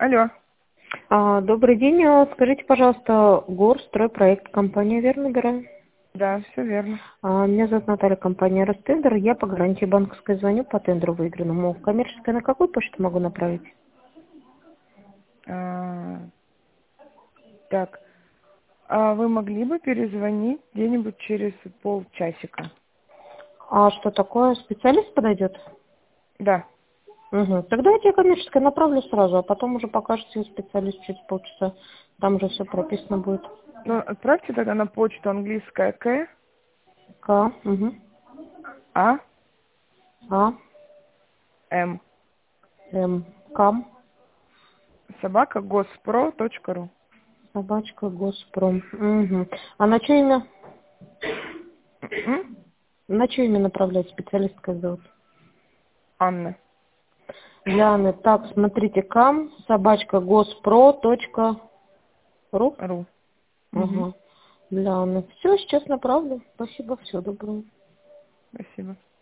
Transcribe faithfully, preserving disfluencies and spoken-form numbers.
Алло. А, добрый день. А, Скажите, пожалуйста, Горстройпроект, компания, верно набираю? Да, все верно. А, Меня зовут Наталья, компания Ростендер. Я по гарантии банковской звоню по тендеру выигранному. Коммерческая на какую почту могу направить? А, так, а вы могли бы перезвонить где-нибудь через полчасика? А что такое? Специалист подойдет? Да. Угу. Тогда я тебе коммерческое направлю сразу, а потом уже покажете специалист через полчаса. Там уже все прописано будет. Ну, отправьте тогда на почту английская К, К. Угу. А, А. М, М. Кам. собака, госпро точка ру. Собачка Госпром. Угу. А на чье имя? М? На чье имя направлять специалист, как зовут? Анна. Яны, так, смотрите, кам, собачка, госпро, точка, ру. Ру. Угу. Ага. Для Анны. Все, сейчас направлю. Спасибо, всего доброго. Спасибо.